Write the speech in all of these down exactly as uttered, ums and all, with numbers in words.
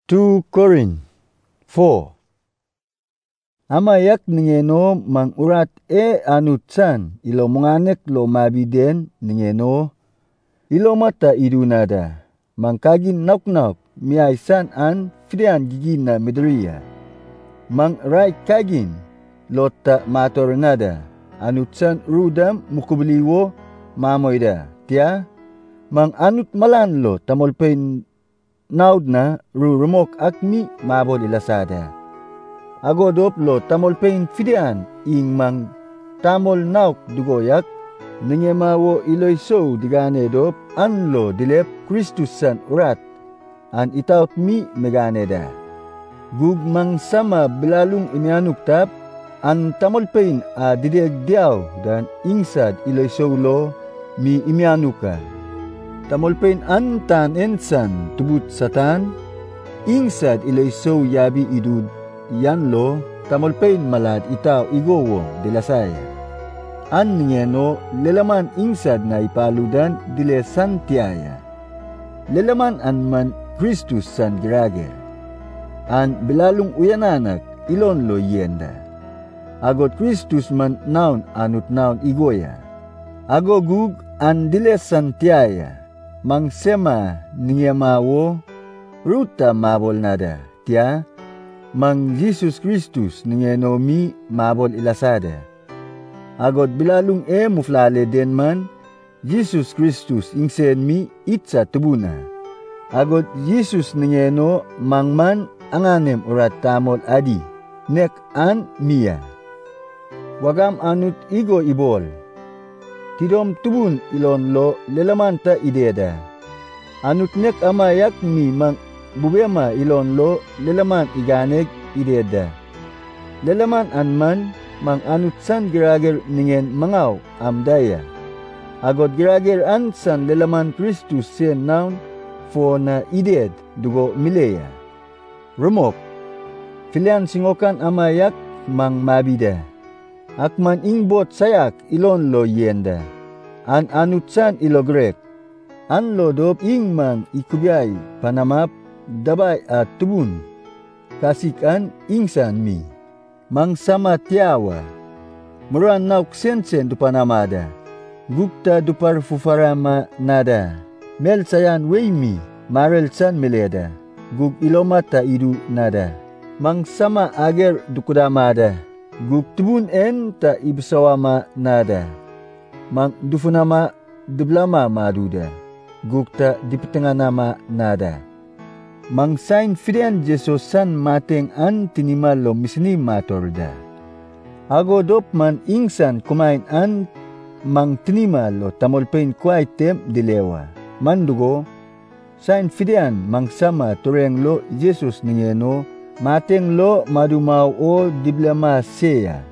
two Corinth four. Amayak ningeno mang urat e anutsan ilo monganek lo mabiden ningeno ilo mata idunada mang kagin nauk-nauk miaisan an fidean gigina medria mang rai kagin lota mator nada anutsan rudam mukubliwo mamoida tia mang anut malan lo tamolpen naudna ru rumok akmi mabod ilasada agodop lo tamolpen fidean ing mang tamol nauk dugoyak ningemawo iloiso digane dop anlo dilep Kristusan urat an itaut mi meganeda gug mang sama belalung imianuk tap an tamolpen a dideg diaw dan ingsad iloiso lo mi imianuka tamolpen an tan ensan tubut satan ingsad iloiso yabi idud yan lo tamolpen malad itaw igowo dilasaya an ngeno lelaman ingsad na ipaludan dile santiaya lelaman an man Kristus san girager an belalung uyananak ilon lo yenda agot Kristus man naun anut naun igoya ago gug an dile santiaya mang sema niyamawo ruta mabol nada tia mang Jesus Kristus ningenomi mabol ilasada agot bilalung e muflale den man Jesus Kristus ingsen mi itsa tubuna agot Jesus ningeno mangman anganem urat tamol adi nek an mia wagam anut igo ibol tidom tubun ilon lo lelamanta ideda anut nek amayak mi mang bubema ilon lo lelaman iganek ideda lelaman anman mang anutsan girager ningen mangaw amdaya agot girager ansan lelaman Kristus sen naun fo na ided dugo mileya rumok filian singokan amayak mang mabida akman ingbot sayak ilon lo yenda an anutsan ilogrek an lo dop ing mang ikubyay panamap dabay at tubun kasikan ingsan mi mang sama tiawa muran nauk sensen dupanamada gupta dupar fufarama nada mel sayan weimi marel san meleda gug ilomata idu nada mang sama ager dukudamada gug tubun en ta ibsawama nada mang dufunama dublama maduda gugta diptenganama nada mang sain fidean Jesus san mateng an tinimal lo misni matorda ago dop man ingsan kumain an mang tinimal lo tamolpen kwai tem dilewa mandugo sain fidean mang sama tureng lo Jesus ningeno mateng lo madumaw o diblama seya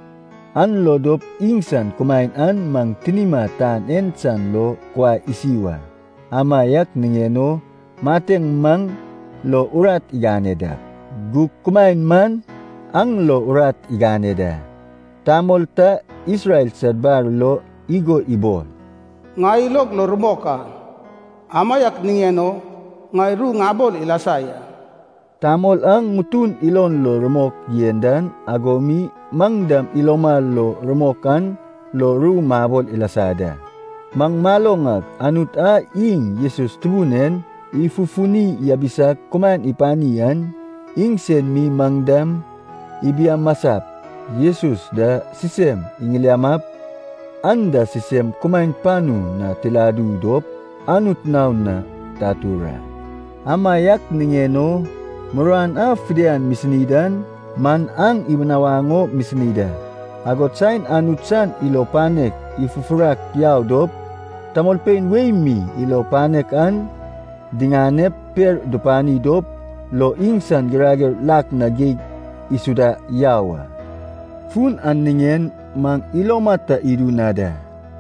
an lo dop ingsan kumain an mang tinima tan ensan lo kwai isiwa amayak ningeno mateng mang lo urat iganeda guk kumain man ang lo urat iganeda tamol ta Israel sadbar lo igo ibol ngailog lo rumoka amayak ningeno ngairu ngabol ilasaya tamol ang mutun ilon lo rumok yendan agomi mangdam ilomal lo rumokan lo ru mabol ilasada mang malongag anut a ing Jesus tubunen ifufuni yabisa kuman ipanian ingsen mi mangdam ibiam masap Yesus da sisem ingiliamap anda sisem kumain panu na tiladu dop anut naun na tatura amayak ningeno muran a fidean misnidan man ang ibnawango misnida agot sain anutsan ilopanek ifufurak yaw dop tamolpen weimi ilopanek an dinganep per dupani dop lo ingsan girager lak na gig isuda yawa fun anningen mang ilomata idunada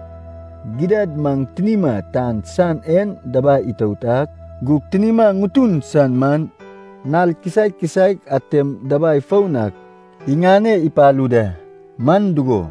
gidad mang tinima tan san en daba itautak guk tinima ngutun san man nal kisay-kisay atem dabay faunak ingane ipaluda mandugo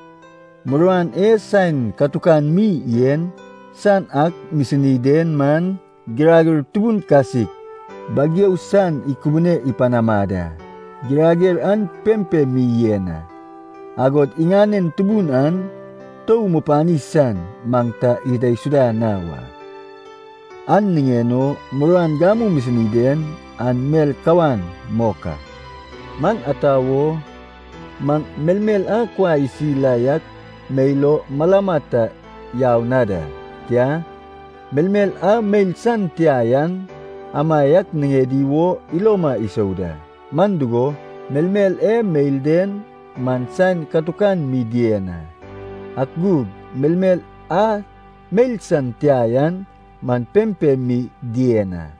muruan e sain katukan mi yen san ak misiniden man girager tubun kasik bagiausan ikubune ipanamada, giragir an pempe miyena, agot inganen tubunan, tau mupanisan mangta iday suda nawa. An ningeno muran gamu misiniden an mel kawan moka. Mang atawo, mang melmel akwa isi layak, mailo malamata yaw nada, kya melmel a mail san tiayan, amayak ningediwo iloma isauda. Mandugo, melmel e mail den, man san katukan midiena. Akgub, melmel a mail san tiayan, man pempe mi diena.